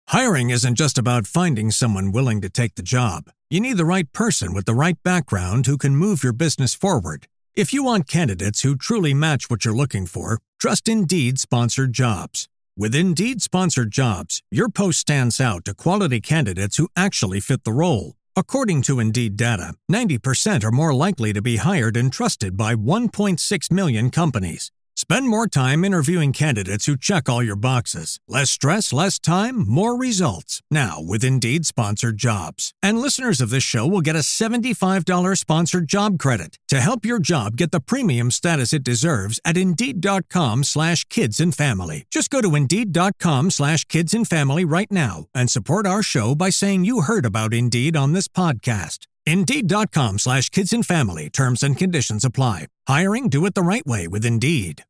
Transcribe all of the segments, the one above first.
Hiring isn't just about finding someone willing to take the job. You need the right person with the right background who can move your business forward. If you want candidates who truly match what you're looking for, trust Indeed-sponsored jobs. With Indeed-sponsored jobs, your post stands out to quality candidates who actually fit the role. According to Indeed data, 90% are more likely to be hired and trusted by 1.6 million companies. Spend more time interviewing candidates who check all your boxes. Less stress, less time, more results. Now, with Indeed-sponsored jobs. And listeners of this show will get a $75 sponsored job credit to help your job get the premium status it deserves at Indeed.com/kidsandfamily. Just go to Indeed.com/kidsandfamily right now and support our show by saying you heard about Indeed on this podcast. Indeed.com/kidsandfamily. Terms and conditions apply. Hiring, do it the right way with Indeed.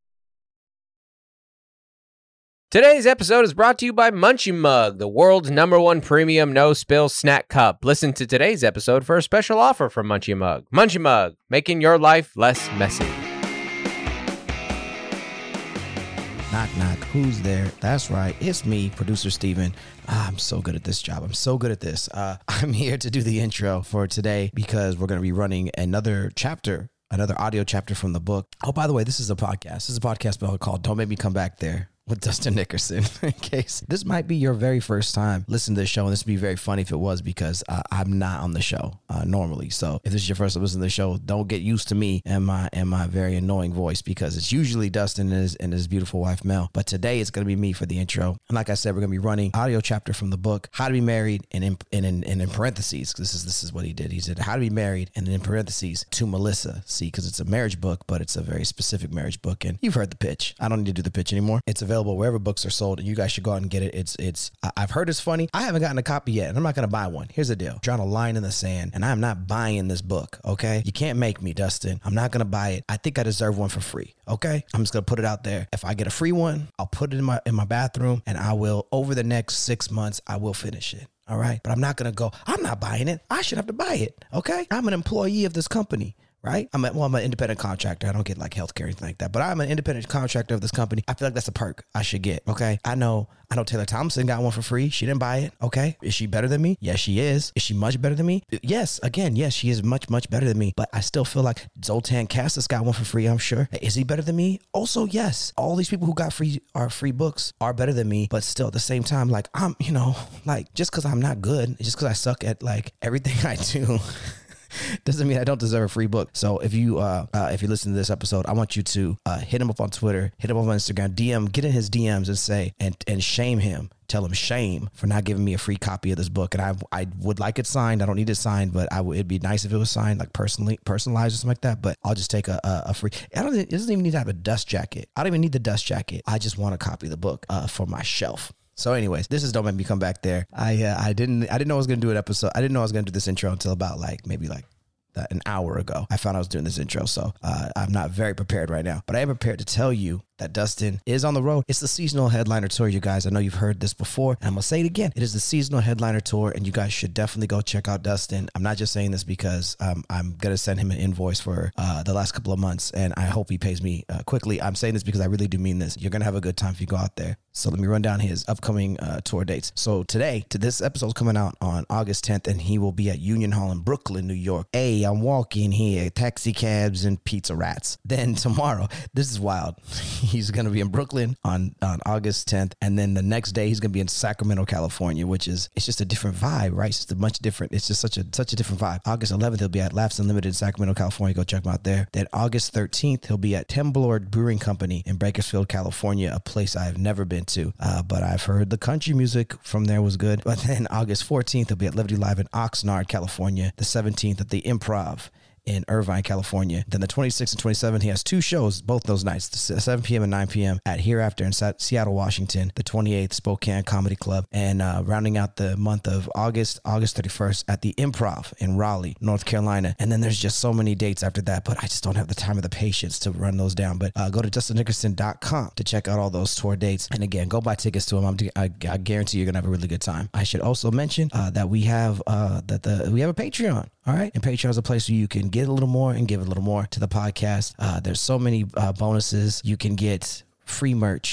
Today's episode is brought to you by Munchie Mug, the world's #1 premium no-spill snack cup. Listen to today's episode for a special offer from Munchie Mug. Munchie Mug, making your life less messy. Knock, knock. Who's there? That's right. It's me, producer Steven. I'm so good at this job. I'm so good at this. I'm here to do the intro for today because we're going to be running another audio chapter from the book. Oh, by the way, this is a podcast. This is a podcast called Don't Make Me Come Back There with Dustin Nickerson. In case this might be your very first time listening to the show, and this would be very funny if it was, because I'm not on the show normally. So if this is your first time listening to the show, don't get used to me and my very annoying voice, because it's usually Dustin and his beautiful wife Mel. But today it's going to be me for the intro. And like I said, we're going to be running audio chapter from the book How to Be Married, and in parentheses, this is what he did. He said How to Be Married, and then in parentheses, to Melissa. See, because it's a marriage book, but it's a very specific marriage book. And you've heard the pitch. I don't need to do the pitch anymore. It's available wherever books are sold, and you guys should go out and get it. I've heard it's funny. I haven't gotten a copy yet, and I'm not going to buy one. Here's the deal. I'm drawing a line in the sand, and I'm not buying this book, okay? You can't make me, Dustin. I'm not going to buy it. I think I deserve one for free, okay? I'm just going to put it out there. If I get a free one, I'll put it in my bathroom, and I will, over the next 6 months, I will finish it, all right? But I'm not going to go, I'm not buying it. I should have to buy it, okay? I'm an employee of this company. Right? I'm an independent contractor. I don't get like healthcare or anything like that, but I'm an independent contractor of this company. I feel like that's a perk I should get. Okay. I know Taylor Thompson got one for free. She didn't buy it. Okay. Is she better than me? Yes, she is. Is she much better than me? Yes. Again, yes, she is much, much better than me, but I still feel like Zoltan Cassis got one for free. I'm sure. Is he better than me? Also, yes. All these people who got free books are better than me, but still at the same time, like I'm, just cause I'm not good, just cause I suck at like everything I do, doesn't mean I don't deserve a free book. So if you listen to this episode, I want you to hit him up on Twitter, hit him up on Instagram, get in his DMs and say and shame him. Tell him shame for not giving me a free copy of this book. And I would like it signed. I don't need it signed, but it'd be nice if it was signed, like personalized or something like that. But I'll just take a free. It doesn't even need to have a dust jacket. I don't even need the dust jacket. I just want a copy of the book for my shelf. So anyways, this is Don't Make Me Come Back There. I didn't know I was going to do an episode. I didn't know I was going to do this intro until about maybe an hour ago. I found I was doing this intro. So I'm not very prepared right now, but I am prepared to tell you that Dustin is on the road. It's the seasonal headliner tour, you guys. I know you've heard this before, and I'm going to say it again. It is the seasonal headliner tour, and you guys should definitely go check out Dustin. I'm not just saying this because I'm going to send him an invoice for the last couple of months, and I hope he pays me quickly. I'm saying this because I really do mean this. You're going to have a good time if you go out there. So let me run down his upcoming tour dates. So this episode's coming out on August 10th, and he will be at Union Hall in Brooklyn, New York. Hey, I'm walking here, taxi cabs and pizza rats. Then tomorrow, this is wild. He's going to be in Brooklyn on August 10th. And then the next day he's going to be in Sacramento, California, it's just a different vibe, right? It's just a much different. It's just such a different vibe. August 11th, he'll be at Laughs Unlimited in Sacramento, California. Go check him out there. Then August 13th, he'll be at Temblor Brewing Company in Bakersfield, California, a place I've never been to. But I've heard the country music from there was good. But then August 14th, he'll be at Liberty Live in Oxnard, California. The 17th at the Improv in Irvine, California. Then the 26th and 27th, he has two shows, both those nights, 7 p.m. and 9 p.m. at Hereafter in Seattle, Washington. The 28th, Spokane Comedy Club. And rounding out the month of August 31st at the Improv in Raleigh, North Carolina. And then there's just so many dates after that, but I just don't have the time or the patience to run those down. But go to DustinNickerson.com to check out all those tour dates. And again, go buy tickets to them. I guarantee you're going to have a really good time. I should also mention that we have a Patreon. All right. And Patreon is a place where you can get a little more and give a little more to the podcast. There's so many bonuses. You can get free merch,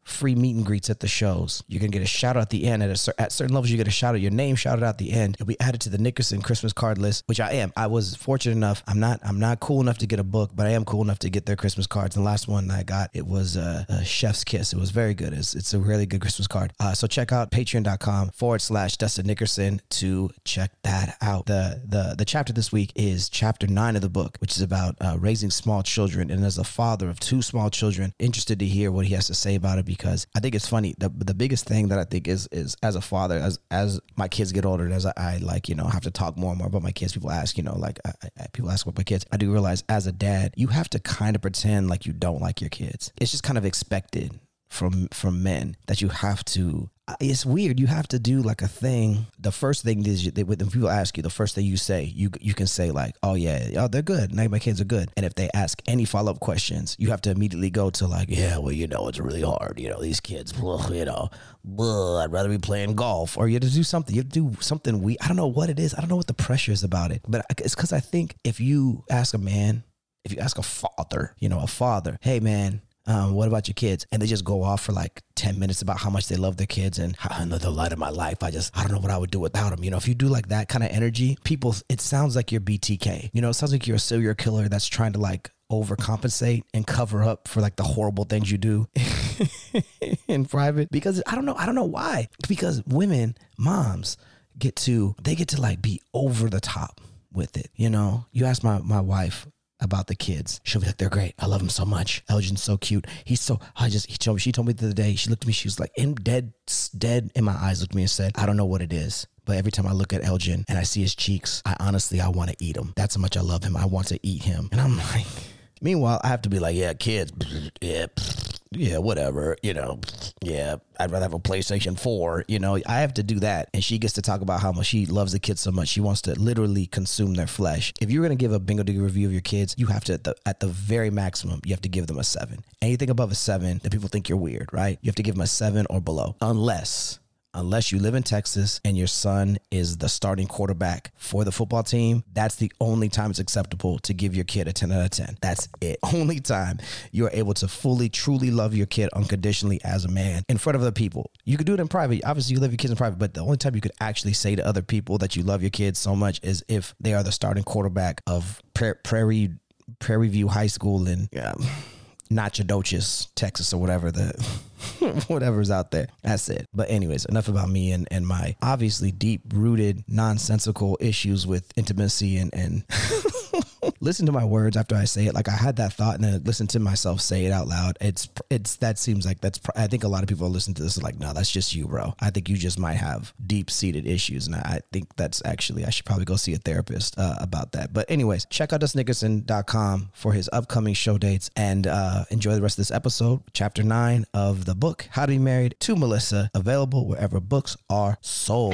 free meet and greets at the shows. You're going to get a shout out at the end. At certain levels, you get a shout out, your name shouted out at the end. You'll be added to the Nickerson Christmas card list, which I am. I was fortunate enough. I'm not cool enough to get a book, but I am cool enough to get their Christmas cards. And the last one I got, it was a chef's kiss. It was very good. It's a really good Christmas card. So check out patreon.com/Dustin Nickerson to check that out. The chapter this week is chapter 9 of the book, which is about raising small children. And as a father of 2 small children, interested to hear what he has to say about it, because I think it's funny. The biggest thing that I think is as a father, as my kids get older, and as I have to talk more and more about my kids, people ask, people ask about my kids. I do realize as a dad, you have to kind of pretend like you don't like your kids. It's just kind of expected from men that you have to. It's weird. You have to do like a thing. The first thing is when people ask you, the first thing you say, you can say like, oh yeah, they're good. Now my kids are good. And if they ask any follow-up questions, you have to immediately go to like, yeah, well, it's really hard. These kids, I'd rather be playing golf. Or you have to do something. You have to do something weird. I don't know what it is. I don't know what the pressure is about it. But it's because I think if you ask a man, if you ask a father, hey man, what about your kids? And they just go off for like 10 minutes about how much they love their kids and how they're the light of my life. I don't know what I would do without them. If you do like that kind of energy, it sounds like you're BTK. It sounds like you're a serial killer that's trying to like overcompensate and cover up for like the horrible things you do in private. Because I don't know why. Because women, moms, get to like be over the top with it. You ask my wife about the kids, she'll be like, they're great. I love them so much. Elgin's so cute. She told me the other day, she looked at me, she was like, dead in my eyes, looked at me and said, I don't know what it is, but every time I look at Elgin and I see his cheeks, I want to eat him. That's how much I love him. I want to eat him. And I'm like, meanwhile, I have to be like, yeah, kids, yeah, whatever, yeah, I'd rather have a PlayStation 4, I have to do that. And she gets to talk about how much she loves the kids so much. She wants to literally consume their flesh. If you're going to give a Bingo Digger review of your kids, you have to, at the very maximum, you have to give them a 7. Anything above a 7, then people think you're weird, right? You have to give them a 7 or below, unless you live in Texas and your son is the starting quarterback for the football team. That's the only time it's acceptable to give your kid a 10 out of 10. That's it. Only time you are able to fully, truly love your kid unconditionally as a man in front of other people. You could do it in private. Obviously, you love your kids in private, but the only time you could actually say to other people that you love your kids so much is if they are the starting quarterback of Prairie View High School in Nacogdoches, Texas, or whatever's out there. That's it. But anyways, enough about me and my obviously deep-rooted, nonsensical issues with intimacy and listen to my words after I say it. Like I had that thought and then listen to myself say it out loud. That seems like I think a lot of people are listening to this are like, no, that's just you, bro. I think you just might have deep-seated issues. And I think that's actually, I should probably go see a therapist about that. But anyways, check out DustinNickerson.com for his upcoming show dates and enjoy the rest of this episode. Chapter 9 of the book, How to Be Married to Melissa, available wherever books are sold.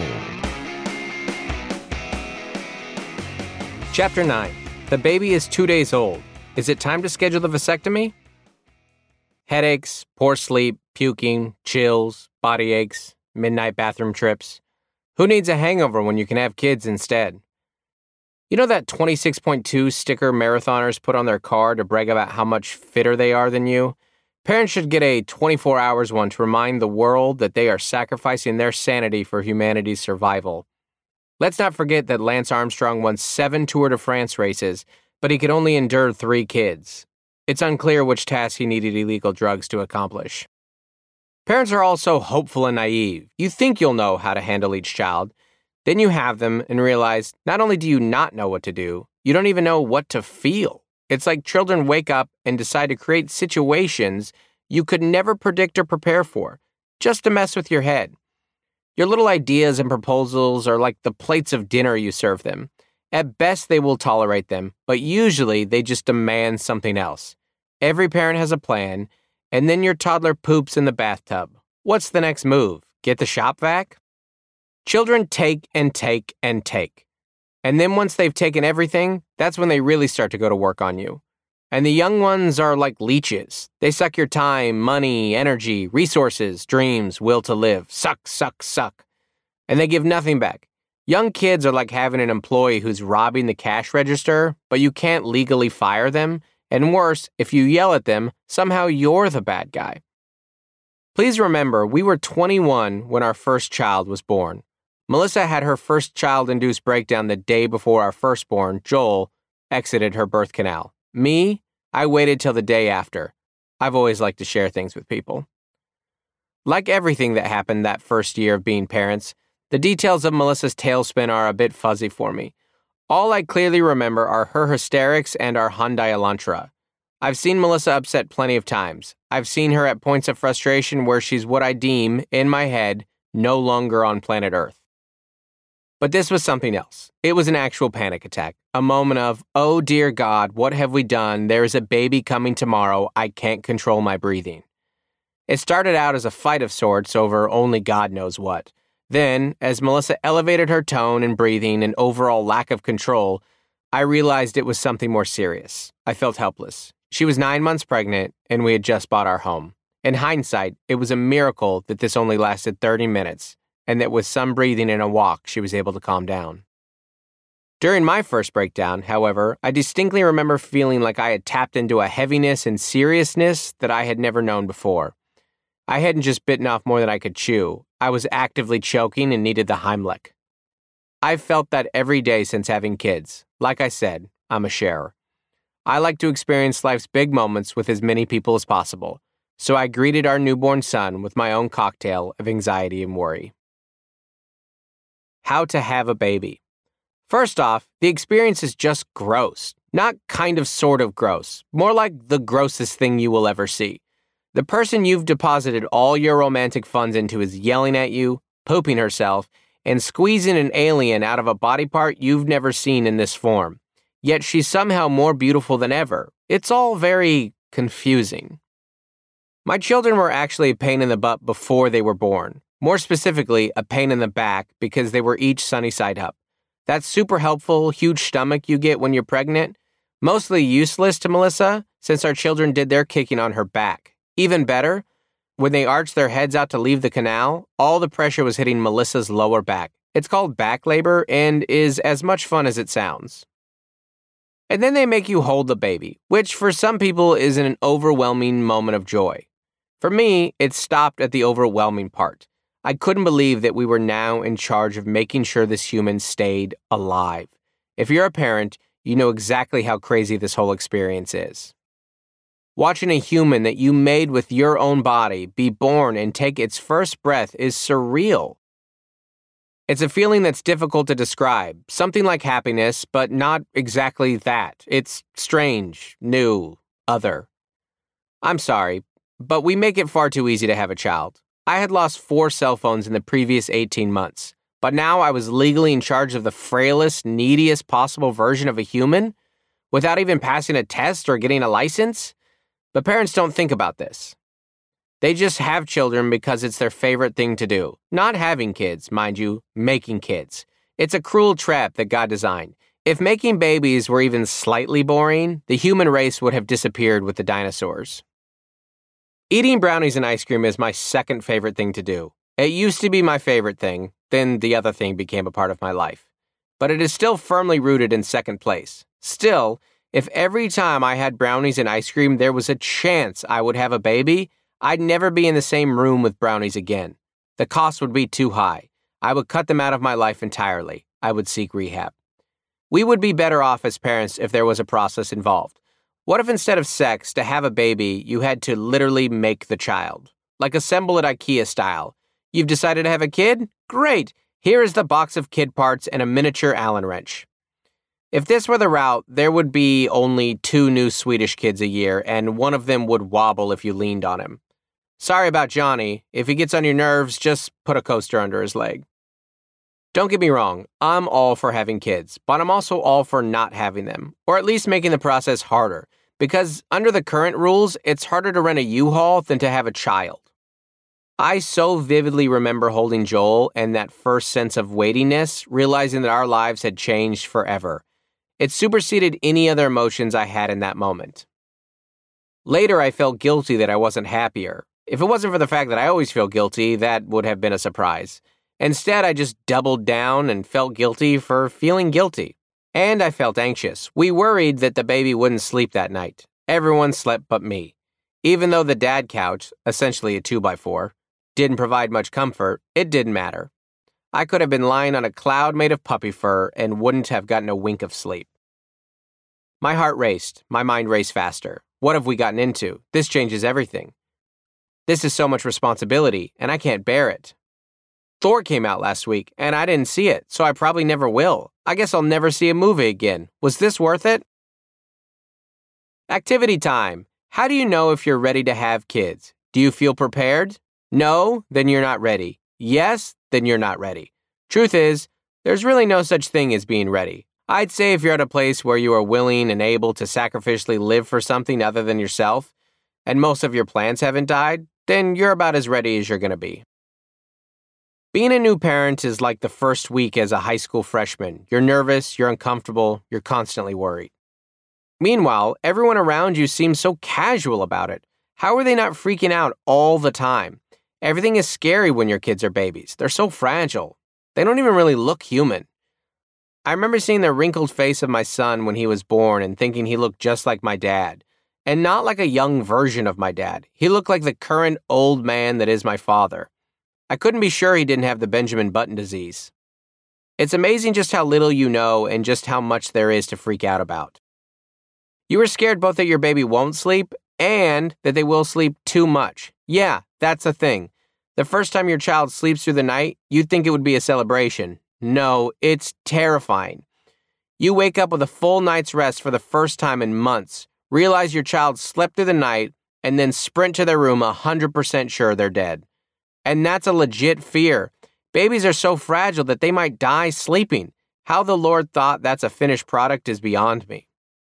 Chapter 9. The baby is 2 days old. Is it time to schedule the vasectomy? Headaches, poor sleep, puking, chills, body aches, midnight bathroom trips. Who needs a hangover when you can have kids instead? You know that 26.2 sticker marathoners put on their car to brag about how much fitter they are than you? Parents should get a 24 hours one to remind the world that they are sacrificing their sanity for humanity's survival. Let's not forget that Lance Armstrong won 7 Tour de France races, but he could only endure 3 kids. It's unclear which task he needed illegal drugs to accomplish. Parents are also hopeful and naive. You think you'll know how to handle each child. Then you have them and realize not only do you not know what to do, you don't even know what to feel. It's like children wake up and decide to create situations you could never predict or prepare for, just to mess with your head. Your little ideas and proposals are like the plates of dinner you serve them. At best, they will tolerate them, but usually they just demand something else. Every parent has a plan, and then your toddler poops in the bathtub. What's the next move? Get the shop vac? Children take and take and take. And then once they've taken everything, that's when they really start to go to work on you. And the young ones are like leeches. They suck your time, money, energy, resources, dreams, will to live. Suck, suck, suck. And they give nothing back. Young kids are like having an employee who's robbing the cash register, but you can't legally fire them. And worse, if you yell at them, somehow you're the bad guy. Please remember, we were 21 when our first child was born. Melissa had her first child-induced breakdown the day before our firstborn, Joel, exited her birth canal. Me, I waited till the day after. I've always liked to share things with people. Like everything that happened that first year of being parents, the details of Melissa's tailspin are a bit fuzzy for me. All I clearly remember are her hysterics and our Hyundai Elantra. I've seen Melissa upset plenty of times. I've seen her at points of frustration where she's what I deem, in my head, no longer on planet Earth. But this was something else. It was an actual panic attack. A moment of, oh dear God, what have we done? There is a baby coming tomorrow. I can't control my breathing. It started out as a fight of sorts over only God knows what. Then, as Melissa elevated her tone and breathing and overall lack of control, I realized it was something more serious. I felt helpless. She was 9 months pregnant, and we had just bought our home. In hindsight, it was a miracle that this only lasted 30 minutes, and that with some breathing and a walk, she was able to calm down. During my first breakdown, however, I distinctly remember feeling like I had tapped into a heaviness and seriousness that I had never known before. I hadn't just bitten off more than I could chew. I was actively choking and needed the Heimlich. I've felt that every day since having kids. Like I said, I'm a sharer. I like to experience life's big moments with as many people as possible, so I greeted our newborn son with my own cocktail of anxiety and worry. How to have a baby. First off, the experience is just gross. Not kind of sort of gross. More like the grossest thing you will ever see. The person you've deposited all your romantic funds into is yelling at you, pooping herself, and squeezing an alien out of a body part you've never seen in this form. Yet she's somehow more beautiful than ever. It's all very confusing. My children were actually a pain in the butt before they were born. More specifically, a pain in the back because they were each sunny side up. That super helpful, huge stomach you get when you're pregnant, mostly useless to Melissa since our children did their kicking on her back. Even better, when they arched their heads out to leave the canal, all the pressure was hitting Melissa's lower back. It's called back labor and is as much fun as it sounds. And then they make you hold the baby, which for some people is an overwhelming moment of joy. For me, it stopped at the overwhelming part. I couldn't believe that we were now in charge of making sure this human stayed alive. If you're a parent, you know exactly how crazy this whole experience is. Watching a human that you made with your own body be born and take its first breath is surreal. It's a feeling that's difficult to describe, something like happiness, but not exactly that. It's strange, new, other. I'm sorry, but we make it far too easy to have a child. I had lost 4 cell phones in the previous 18 months, but now I was legally in charge of the frailest, neediest possible version of a human without even passing a test or getting a license? But parents don't think about this. They just have children because it's their favorite thing to do. Not having kids, mind you, making kids. It's a cruel trap that God designed. If making babies were even slightly boring, the human race would have disappeared with the dinosaurs. Eating brownies and ice cream is my second favorite thing to do. It used to be my favorite thing, then the other thing became a part of my life. But it is still firmly rooted in second place. Still, if every time I had brownies and ice cream there was a chance I would have a baby, I'd never be in the same room with brownies again. The cost would be too high. I would cut them out of my life entirely. I would seek rehab. We would be better off as parents if there was a process involved. What if instead of sex, to have a baby, you had to literally make the child? Like assemble it IKEA style. You've decided to have a kid? Great! Here is the box of kid parts and a miniature Allen wrench. If this were the route, there would be only 2 new Swedish kids a year, and one of them would wobble if you leaned on him. Sorry about Johnny. If he gets on your nerves, just put a coaster under his leg. Don't get me wrong, I'm all for having kids, but I'm also all for not having them, or at least making the process harder, because under the current rules, it's harder to rent a U-Haul than to have a child. I so vividly remember holding Joel and that first sense of weightiness, realizing that our lives had changed forever. It superseded any other emotions I had in that moment. Later, I felt guilty that I wasn't happier. If it wasn't for the fact that I always feel guilty, that would have been a surprise. Instead, I just doubled down and felt guilty for feeling guilty. And I felt anxious. We worried that the baby wouldn't sleep that night. Everyone slept but me. Even though the dad couch, essentially a 2x4, didn't provide much comfort, it didn't matter. I could have been lying on a cloud made of puppy fur and wouldn't have gotten a wink of sleep. My heart raced. My mind raced faster. What have we gotten into? This changes everything. This is so much responsibility, and I can't bear it. Thor came out last week, and I didn't see it, so I probably never will. I guess I'll never see a movie again. Was this worth it? Activity time. How do you know if you're ready to have kids? Do you feel prepared? No? Then you're not ready. Yes? Then you're not ready. Truth is, there's really no such thing as being ready. I'd say if you're at a place where you are willing and able to sacrificially live for something other than yourself, and most of your plans haven't died, then you're about as ready as you're going to be. Being a new parent is like the first week as a high school freshman. You're nervous, you're uncomfortable, you're constantly worried. Meanwhile, everyone around you seems so casual about it. How are they not freaking out all the time? Everything is scary when your kids are babies. They're so fragile. They don't even really look human. I remember seeing the wrinkled face of my son when he was born and thinking he looked just like my dad. And not like a young version of my dad. He looked like the current old man that is my father. I couldn't be sure he didn't have the Benjamin Button disease. It's amazing just how little you know and just how much there is to freak out about. You were scared both that your baby won't sleep and that they will sleep too much. Yeah, that's the thing. The first time your child sleeps through the night, you'd think it would be a celebration. No, it's terrifying. You wake up with a full night's rest for the first time in months, realize your child slept through the night, and then sprint to their room 100% sure they're dead. And that's a legit fear. Babies are so fragile that they might die sleeping. How the Lord thought that's a finished product is beyond me.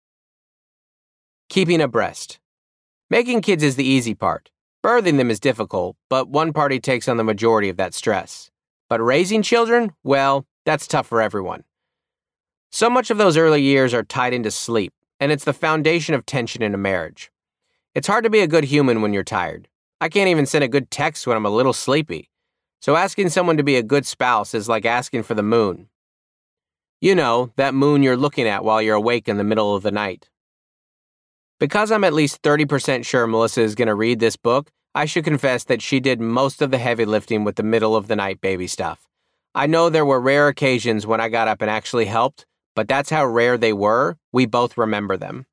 Keeping abreast. Making kids is the easy part. Birthing them is difficult, but one party takes on the majority of that stress. But raising children, well, that's tough for everyone. So much of those early years are tied into sleep, and it's the foundation of tension in a marriage. It's hard to be a good human when you're tired. I can't even send a good text when I'm a little sleepy. So asking someone to be a good spouse is like asking for the moon. You know, that moon you're looking at while you're awake in the middle of the night. Because I'm at least 30% sure Melissa is going to read this book, I should confess that she did most of the heavy lifting with the middle of the night baby stuff. I know there were rare occasions when I got up and actually helped, but that's how rare they were. We both remember them.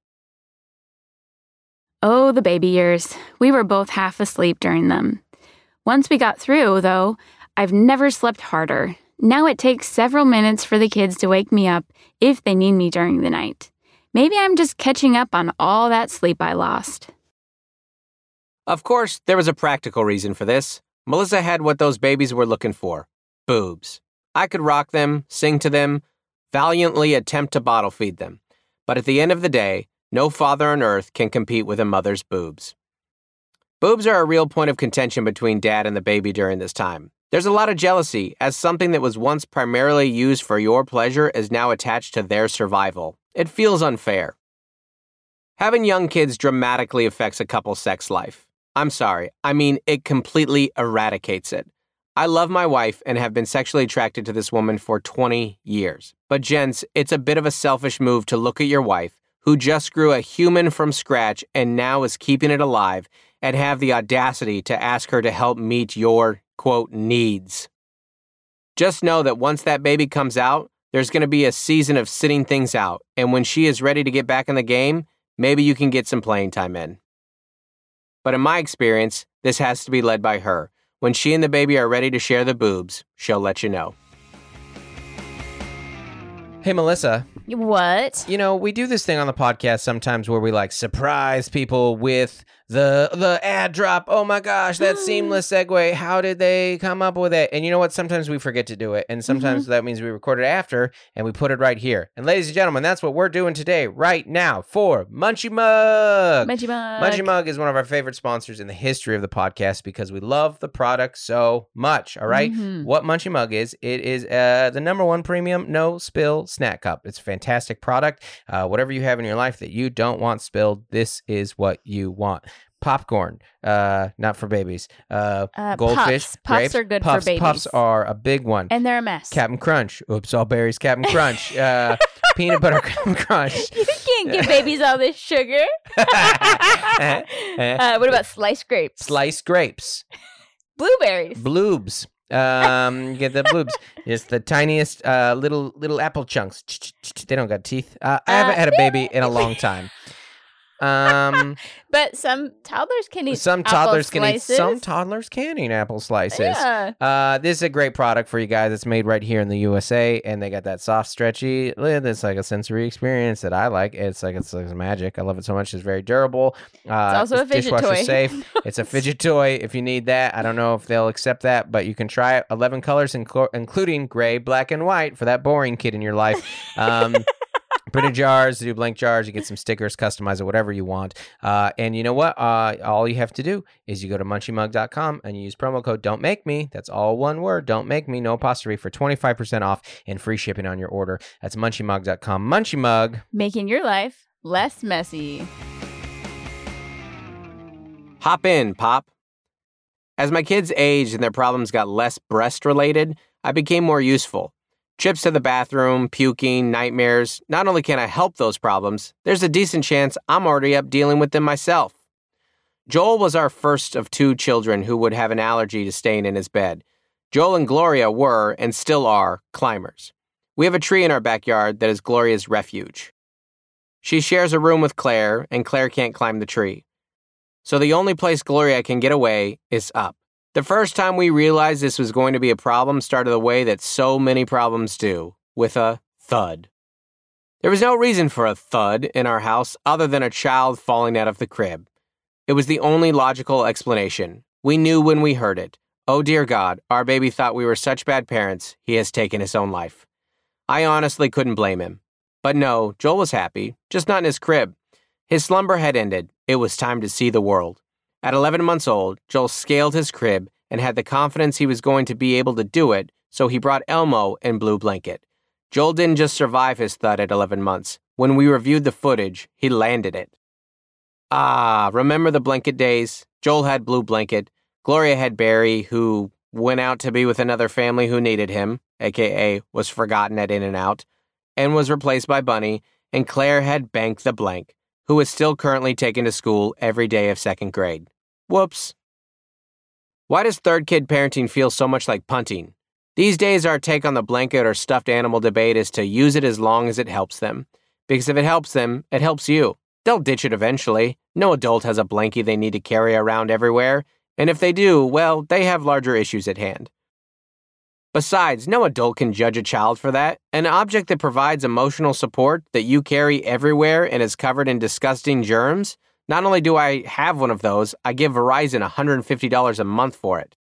Oh, the baby years. We were both half asleep during them. Once we got through, though, I've never slept harder. Now it takes several minutes for the kids to wake me up if they need me during the night. Maybe I'm just catching up on all that sleep I lost. Of course, there was a practical reason for this. Melissa had what those babies were looking for. Boobs. I could rock them, sing to them, valiantly attempt to bottle feed them. But at the end of the day, no father on earth can compete with a mother's boobs. Boobs are a real point of contention between dad and the baby during this time. There's a lot of jealousy, as something that was once primarily used for your pleasure is now attached to their survival. It feels unfair. Having young kids dramatically affects a couple's sex life. I'm sorry, I mean, it completely eradicates it. I love my wife and have been sexually attracted to this woman for 20 years. But gents, it's a bit of a selfish move to look at your wife, who just grew a human from scratch and now is keeping it alive, and have the audacity to ask her to help meet your, quote, needs. Just know that once that baby comes out, there's going to be a season of sitting things out, and when she is ready to get back in the game, maybe you can get some playing time in. But in my experience, this has to be led by her. When she and the baby are ready to share the boobs, she'll let you know. Hey, Melissa. What? You know, we do this thing on the podcast sometimes where we surprise people with the ad drop. Oh my gosh, that seamless segue. How did they come up with it? And you know what? Sometimes we forget to do it. And sometimes that means we record it after and we put it right here. And ladies and gentlemen, that's what we're doing today, right now, for Munchie Mug. Munchie Mug. Munchie Mug is one of our favorite sponsors in the history of the podcast because we love the product so much. All right. What Munchie Mug is, it is the #1 premium no spill snack cup. It's a fantastic product. Whatever you have in your life that you don't want spilled, this is what you want. Popcorn, not for babies. Goldfish, Puffs. grapes. Puffs are good for babies. Puffs are a big one. And they're a mess. Captain Crunch. Oops, all berries, Captain Crunch. peanut butter crunch. You can't give babies all this sugar. What about sliced grapes? Sliced grapes. Blueberries. Bloobs. You get the bloobs. It's the tiniest little apple chunks. They don't got teeth. I haven't had a baby in a long time. But some toddlers can eat some apple toddlers can eat. slices. Some toddlers can eat apple slices. Yeah. This is a great product for you guys. It's made right here in the USA, and they got that soft, stretchy lid. It's like a sensory experience that I like. It's like magic. I love it so much. It's very durable. It's also a fidget dishwasher toy. safe. It's a fidget toy if you need that. I don't know if they'll accept that, but you can try it. 11 colors, including gray, black, and white for that boring kid in your life. Printed jars, do blank jars, you get some stickers, customize it, whatever you want. And you know what? All you have to do is you go to munchiemug.com and you use promo code Don't Make Me. That's all one word, Don't Make Me, no apostrophe, for 25% off and free shipping on your order. That's munchiemug.com. Munchie Mug. Making your life less messy. Hop in, Pop. As my kids aged and their problems got less breast-related, I became more useful. Trips to the bathroom, puking, nightmares. Not only can I help those problems, there's a decent chance I'm already up dealing with them myself. Joel was our first of 2 children who would have an allergy to staying in his bed. Joel and Gloria were, and still are, climbers. We have a tree in our backyard that is Gloria's refuge. She shares a room with Claire, and Claire can't climb the tree. So the only place Gloria can get away is up. The first time we realized this was going to be a problem started the way that so many problems do, with a thud. There was no reason for a thud in our house other than a child falling out of the crib. It was the only logical explanation. We knew when we heard it. Oh dear God, our baby thought we were such bad parents, he has taken his own life. I honestly couldn't blame him. But no, Joel was happy, just not in his crib. His slumber had ended. It was time to see the world. At 11 months old, Joel scaled his crib and had the confidence he was going to be able to do it, so he brought Elmo and Blue Blanket. Joel didn't just survive his thud at 11 months. When we reviewed the footage, he landed it. Remember the blanket days? Joel had Blue Blanket. Gloria had Barry, who went out to be with another family who needed him, a.k.a. was forgotten at In-N-Out, and was replaced by Bunny, and Claire had Bank the Blank, who is still currently taken to school every day of 2nd grade. Whoops. Why does third kid parenting feel so much like punting? These days, our take on the blanket or stuffed animal debate is to use it as long as it helps them. Because if it helps them, it helps you. They'll ditch it eventually. No adult has a blankie they need to carry around everywhere. And if they do, well, they have larger issues at hand. Besides, no adult can judge a child for that. An object that provides emotional support that you carry everywhere and is covered in disgusting germs? Not only do I have one of those, I give Verizon $150 a month for it.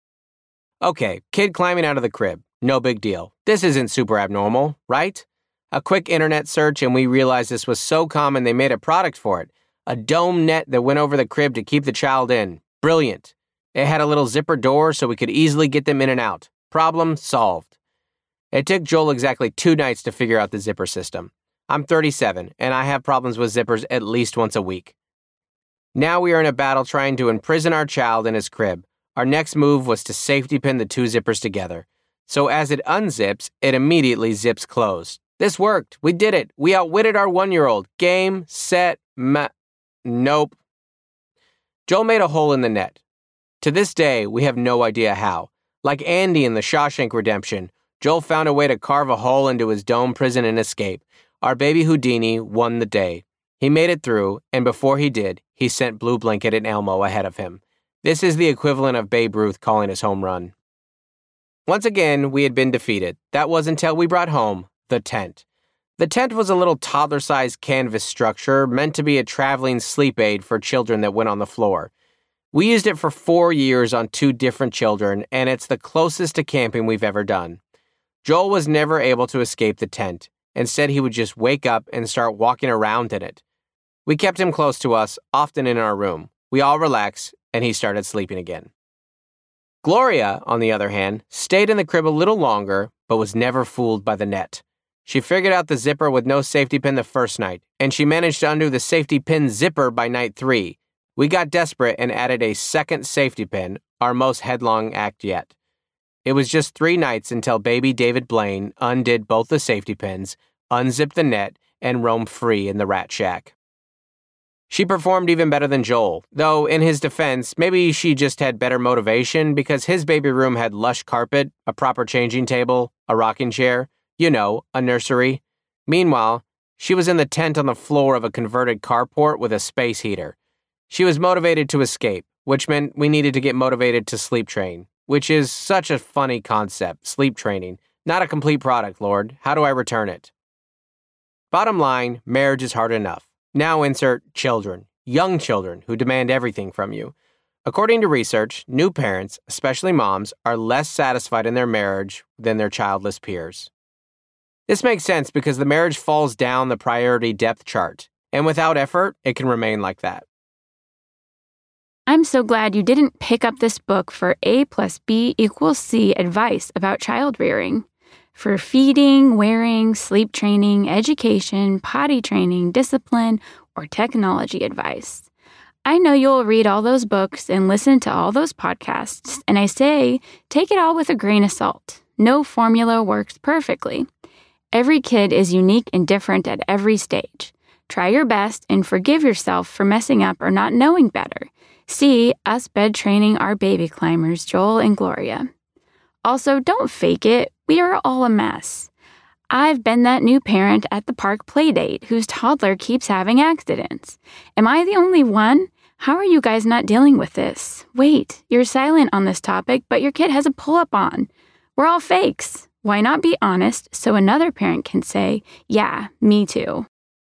Okay, kid climbing out of the crib. No big deal. This isn't super abnormal, right? A quick internet search and we realized this was so common they made a product for it. A dome net that went over the crib to keep the child in. Brilliant. It had a little zipper door so we could easily get them in and out. Problem solved. It took Joel exactly 2 nights to figure out the zipper system. I'm 37, and I have problems with zippers at least once a week. Now we are in a battle trying to imprison our child in his crib. Our next move was to safety pin the 2 zippers together. So as it unzips, it immediately zips closed. This worked. We did it. We outwitted our 1-year-old. Game, set, nope. Joel made a hole in the net. To this day, we have no idea how. Like Andy in The Shawshank Redemption, Joel found a way to carve a hole into his dome prison and escape. Our baby Houdini won the day. He made it through, and before he did, he sent Blue Blanket and Elmo ahead of him. This is the equivalent of Babe Ruth calling his home run. Once again, we had been defeated. That was until we brought home the tent. The tent was a little toddler-sized canvas structure meant to be a traveling sleep aid for children that went on the floor. We used it for 4 years on 2 different children, and it's the closest to camping we've ever done. Joel was never able to escape the tent. Instead, he would just wake up and start walking around in it. We kept him close to us, often in our room. We all relaxed, and he started sleeping again. Gloria, on the other hand, stayed in the crib a little longer, but was never fooled by the net. She figured out the zipper with no safety pin the first night, and she managed to undo the safety pin zipper by night 3. We got desperate and added a second safety pin, our most headlong act yet. It was just 3 nights until baby David Blaine undid both the safety pins, unzip the net, and roam free in the rat shack. She performed even better than Joel, though in his defense, maybe she just had better motivation because his baby room had lush carpet, a proper changing table, a rocking chair, a nursery. Meanwhile, she was in the tent on the floor of a converted carport with a space heater. She was motivated to escape, which meant we needed to get motivated to sleep train, which is such a funny concept, sleep training. Not a complete product, Lord. How do I return it? Bottom line, marriage is hard enough. Now insert children, young children who demand everything from you. According to research, new parents, especially moms, are less satisfied in their marriage than their childless peers. This makes sense because the marriage falls down the priority depth chart, and without effort, it can remain like that. I'm so glad you didn't pick up this book for A plus B equals C advice about child rearing. For feeding, wearing, sleep training, education, potty training, discipline, or technology advice. I know you'll read all those books and listen to all those podcasts, and I say, take it all with a grain of salt. No formula works perfectly. Every kid is unique and different at every stage. Try your best and forgive yourself for messing up or not knowing better. See us bed training our baby climbers, Joel and Gloria. Also, don't fake it. We are all a mess. I've been that new parent at the park playdate whose toddler keeps having accidents. Am I the only one? How are you guys not dealing with this? Wait, you're silent on this topic, but your kid has a pull-up on. We're all fakes. Why not be honest so another parent can say, yeah, me too?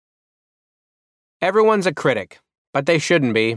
Everyone's a critic, but they shouldn't be.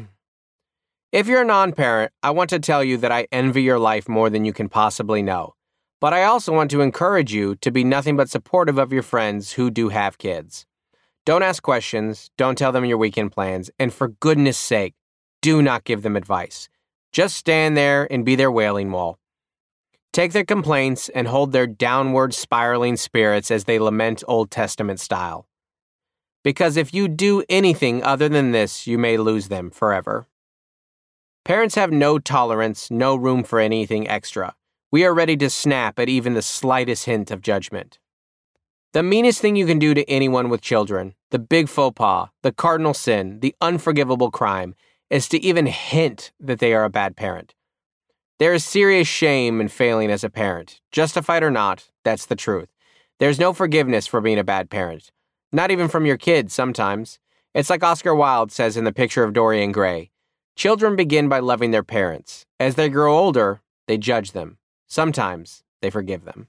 If you're a non-parent, I want to tell you that I envy your life more than you can possibly know. But I also want to encourage you to be nothing but supportive of your friends who do have kids. Don't ask questions, don't tell them your weekend plans, and for goodness sake, do not give them advice. Just stand there and be their wailing wall. Take their complaints and hold their downward spiraling spirits as they lament Old Testament style. Because if you do anything other than this, you may lose them forever. Parents have no tolerance, no room for anything extra. We are ready to snap at even the slightest hint of judgment. The meanest thing you can do to anyone with children, the big faux pas, the cardinal sin, the unforgivable crime, is to even hint that they are a bad parent. There is serious shame in failing as a parent. Justified or not, that's the truth. There's no forgiveness for being a bad parent. Not even from your kids sometimes. It's like Oscar Wilde says in The Picture of Dorian Gray. Children begin by loving their parents. As they grow older, they judge them. Sometimes they forgive them.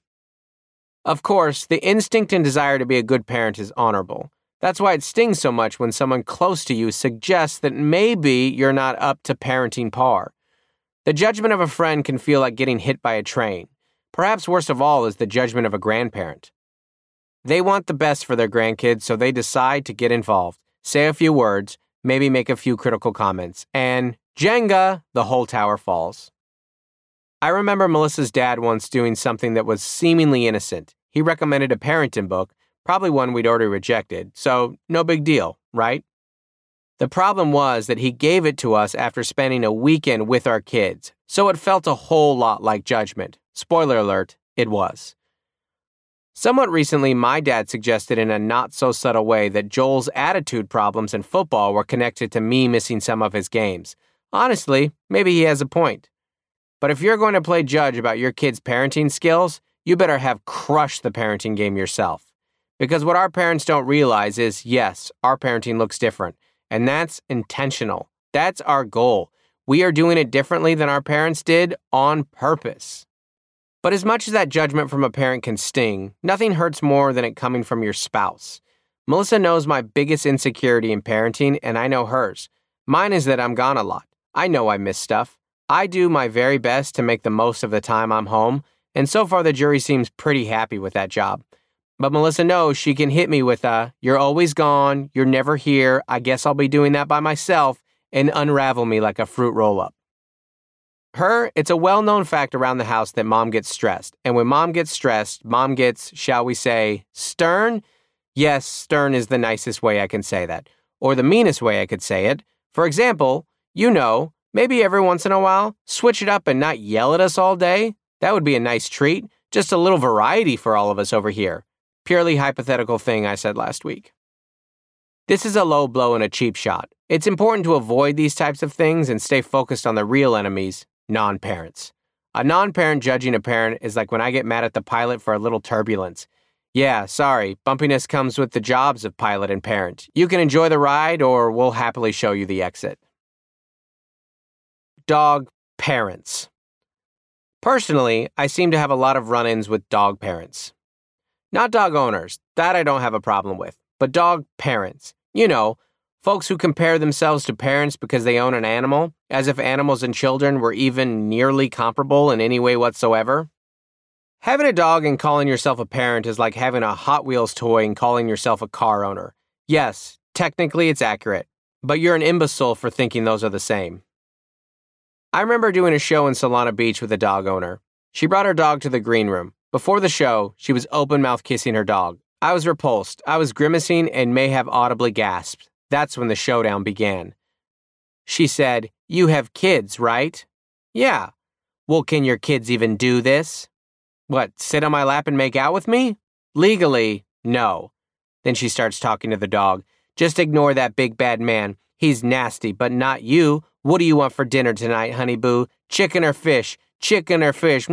Of course, the instinct and desire to be a good parent is honorable. That's why it stings so much when someone close to you suggests that maybe you're not up to parenting par. The judgment of a friend can feel like getting hit by a train. Perhaps worst of all is the judgment of a grandparent. They want the best for their grandkids, so they decide to get involved, say a few words, maybe make a few critical comments, and Jenga, the whole tower falls. I remember Melissa's dad once doing something that was seemingly innocent. He recommended a parenting book, probably one we'd already rejected, so no big deal, right? The problem was that he gave it to us after spending a weekend with our kids, so it felt a whole lot like judgment. Spoiler alert, it was. Somewhat recently, my dad suggested in a not-so-subtle way that Joel's attitude problems in football were connected to me missing some of his games. Honestly, maybe he has a point. But if you're going to play judge about your kid's parenting skills, you better have crushed the parenting game yourself. Because what our parents don't realize is, yes, our parenting looks different. And that's intentional. That's our goal. We are doing it differently than our parents did on purpose. But as much as that judgment from a parent can sting, nothing hurts more than it coming from your spouse. Melissa knows my biggest insecurity in parenting, and I know hers. Mine is that I'm gone a lot. I know I miss stuff. I do my very best to make the most of the time I'm home, and so far the jury seems pretty happy with that job. But Melissa knows she can hit me with you're always gone, you're never here, I guess I'll be doing that by myself, and unravel me like a fruit roll-up. It's a well-known fact around the house that mom gets stressed. And when mom gets stressed, mom gets, shall we say, stern? Yes, stern is the nicest way I can say that. Or the meanest way I could say it. For example, maybe every once in a while, switch it up and not yell at us all day. That would be a nice treat. Just a little variety for all of us over here. purely hypothetical thing I said last week. This is a low blow and a cheap shot. It's important to avoid these types of things and stay focused on the real enemies, non-parents. A non-parent judging a parent is like when I get mad at the pilot for a little turbulence. Yeah, sorry, bumpiness comes with the jobs of pilot and parent. You can enjoy the ride or we'll happily show you the exit. Dog parents. Personally, I seem to have a lot of run-ins with dog parents. Not dog owners, that I don't have a problem with, but dog parents. You know, folks who compare themselves to parents because they own an animal, as if animals and children were even nearly comparable in any way whatsoever. Having a dog and calling yourself a parent is like having a Hot Wheels toy and calling yourself a car owner. Yes, technically it's accurate, but you're an imbecile for thinking those are the same. I remember doing a show in Solana Beach with a dog owner. She brought her dog to the green room. Before the show, she was open-mouth kissing her dog. I was repulsed. I was grimacing and may have audibly gasped. That's when the showdown began. She said, "You have kids, right?" "Yeah." "Well, can your kids even do this?" "What, sit on my lap and make out with me?" "Legally, no." Then she starts talking to the dog. "Just ignore that big bad man. He's nasty, but not you. What do you want for dinner tonight, honey boo? Chicken or fish? Chicken or fish?"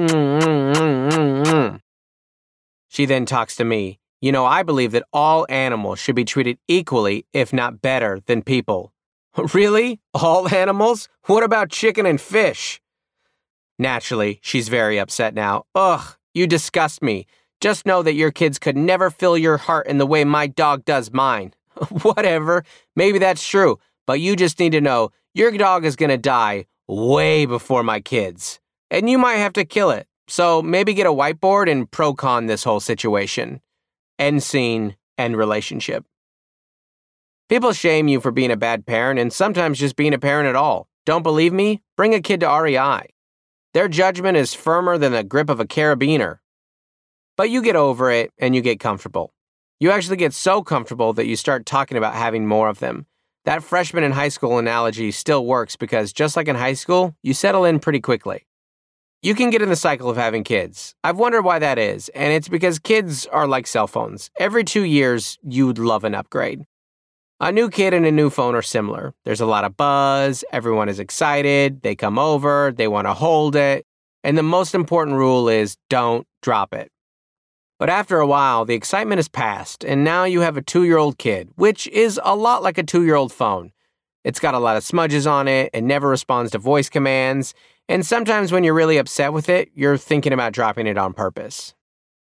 She then talks to me. "You know, I believe that all animals should be treated equally, if not better, than people." "Really? All animals? What about chicken and fish?" Naturally, she's very upset now. "Ugh, you disgust me. Just know that your kids could never fill your heart in the way my dog does mine." "Whatever. Maybe that's true. But you just need to know your dog is going to die way before my kids. And you might have to kill it. So maybe get a whiteboard and pro-con this whole situation." End scene, end relationship. People shame you for being a bad parent and sometimes just being a parent at all. Don't believe me? Bring a kid to REI. Their judgment is firmer than the grip of a carabiner. But you get over it and you get comfortable. You actually get so comfortable that you start talking about having more of them. That freshman in high school analogy still works because just like in high school, you settle in pretty quickly. You can get in the cycle of having kids. I've wondered why that is, and it's because kids are like cell phones. Every 2 years, you'd love an upgrade. A new kid and a new phone are similar. There's a lot of buzz, everyone is excited, they come over, they want to hold it, and the most important rule is don't drop it. But after a while, the excitement is past, and now you have a 2-year-old kid, which is a lot like a 2-year-old phone. It's got a lot of smudges on it, it never responds to voice commands, and sometimes when you're really upset with it, you're thinking about dropping it on purpose.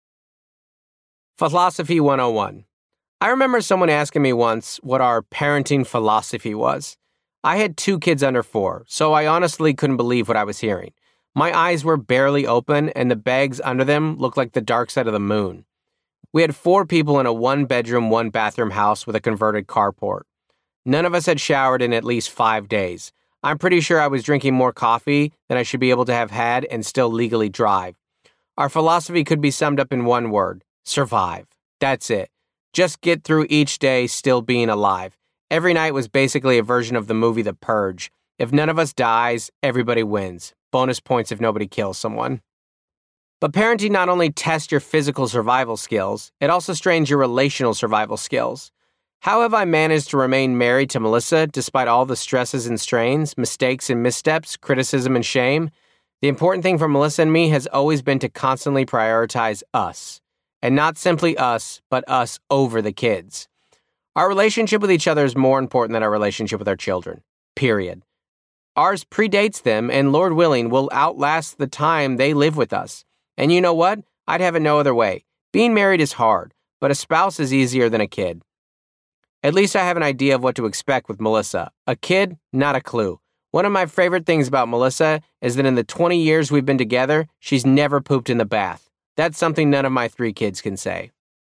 Philosophy 101. I remember someone asking me once what our parenting philosophy was. I had 2 kids under 4, so I honestly couldn't believe what I was hearing. My eyes were barely open, and the bags under them looked like the dark side of the moon. We had 4 people in a 1-bedroom, 1-bathroom house with a converted carport. None of us had showered in at least 5 days. I'm pretty sure I was drinking more coffee than I should be able to have had and still legally drive. Our philosophy could be summed up in one word: survive. That's it. Just get through each day still being alive. Every night was basically a version of the movie The Purge. If none of us dies, everybody wins. Bonus points if nobody kills someone. But parenting not only tests your physical survival skills, it also strains your relational survival skills. How have I managed to remain married to Melissa despite all the stresses and strains, mistakes and missteps, criticism and shame? The important thing for Melissa and me has always been to constantly prioritize us. And not simply us, but us over the kids. Our relationship with each other is more important than our relationship with our children. Period. Ours predates them, and Lord willing, will outlast the time they live with us. And you know what? I'd have it no other way. Being married is hard, but a spouse is easier than a kid. At least I have an idea of what to expect with Melissa. A kid, not a clue. One of my favorite things about Melissa is that in the 20 years we've been together, she's never pooped in the bath. That's something none of my 3 kids can say.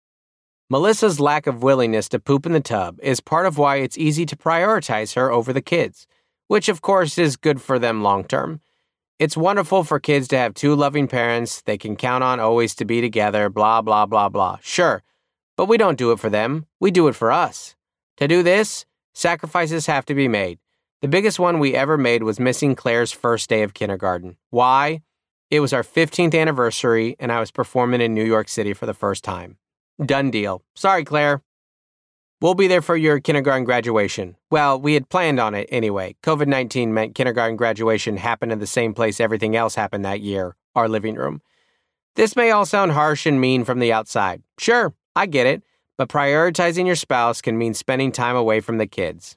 Melissa's lack of willingness to poop in the tub is part of why it's easy to prioritize her over the kids, which of course is good for them long term. It's wonderful for kids to have 2 loving parents they can count on always to be together, blah, blah, blah, blah. Sure. But we don't do it for them. We do it for us. To do this, sacrifices have to be made. The biggest one we ever made was missing Claire's first day of kindergarten. Why? It was our 15th anniversary, and I was performing in New York City for the first time. Done deal. Sorry, Claire. We'll be there for your kindergarten graduation. Well, we had planned on it anyway. COVID-19 meant kindergarten graduation happened in the same place everything else happened that year, our living room. This may all sound harsh and mean from the outside. Sure, I get it, but prioritizing your spouse can mean spending time away from the kids.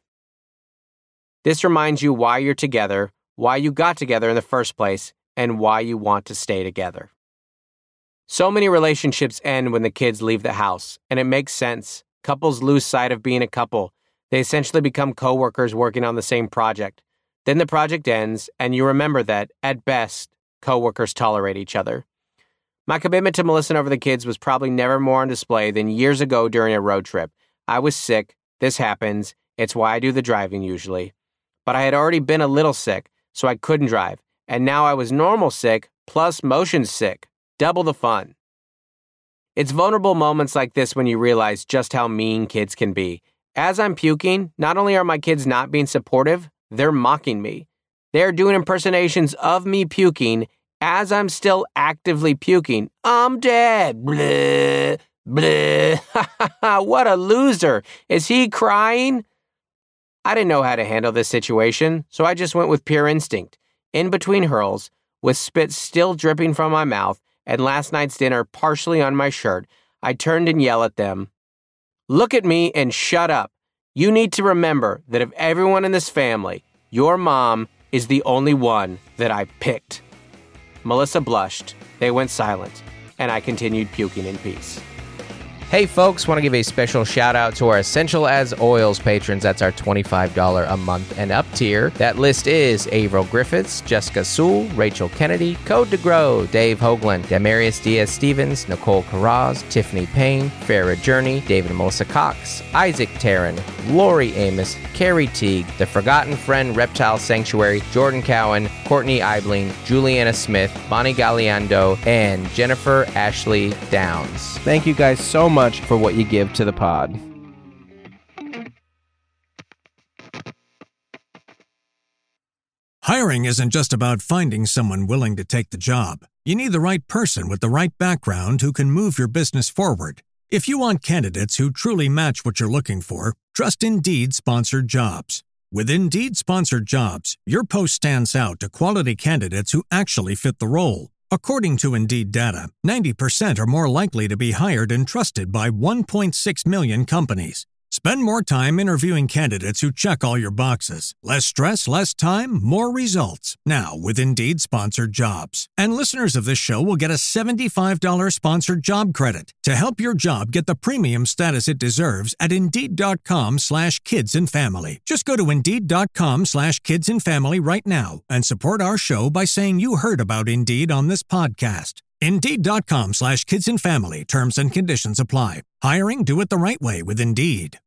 This reminds you why you're together, why you got together in the first place, and why you want to stay together. So many relationships end when the kids leave the house, and it makes sense. Couples lose sight of being a couple. They essentially become coworkers working on the same project. Then the project ends, and you remember that, at best, coworkers tolerate each other. My commitment to Melissa and over the kids was probably never more on display than years ago during a road trip. I was sick. This happens. It's why I do the driving usually. But I had already been a little sick, so I couldn't drive. And now I was normal sick, plus motion sick. Double the fun. It's vulnerable moments like this when you realize just how mean kids can be. As I'm puking, not only are my kids not being supportive, they're mocking me. They're doing impersonations of me puking as I'm still actively puking. I'm dead. Bleh, bleh. What a loser. Is he crying? I didn't know how to handle this situation, so I just went with pure instinct. In between hurls, with spit still dripping from my mouth, and last night's dinner partially on my shirt, I turned and yelled at them. Look at me and shut up. You need to remember that of everyone in this family, your mom is the only one that I picked. Melissa blushed, they went silent, and I continued puking in peace. Hey folks, want to give a special shout out to our Essential as Oils patrons. That's our $25 a month and up tier. That list is Averill Griffiths, Jessica Sewell, Rachel Kennedy, Code to Grow, Dave Hoagland, Demarius Diaz-Stevens, Nicole Carraz, Tiffany Payne, Farrah Journey, David and Melissa Cox, Isaac Tarrin, Lori Amos, Carrie Teague, The Forgotten Friend Reptile Sanctuary, Jordan Cowan, Courtney Eibling, Juliana Smith, Bonnie Galliando, and Jennifer Ashley Downs. Thank you guys so much for what you give to the pod. Hiring isn't just about finding someone willing to take the job. You need the right person with the right background who can move your business forward. If you want candidates who truly match what you're looking for, trust Indeed Sponsored Jobs. With Indeed Sponsored Jobs, your post stands out to quality candidates who actually fit the role. According to Indeed data, 90% are more likely to be hired and trusted by 1.6 million companies. Spend more time interviewing candidates who check all your boxes. Less stress, less time, more results. Now with Indeed Sponsored Jobs. And listeners of this show will get a $75 sponsored job credit to help your job get the premium status it deserves at Indeed.com/kidsandfamily. Just go to Indeed.com/kidsandfamily right now and support our show by saying you heard about Indeed on this podcast. Indeed.com/kidsandfamily. Terms and conditions apply. Hiring, do it the right way with Indeed.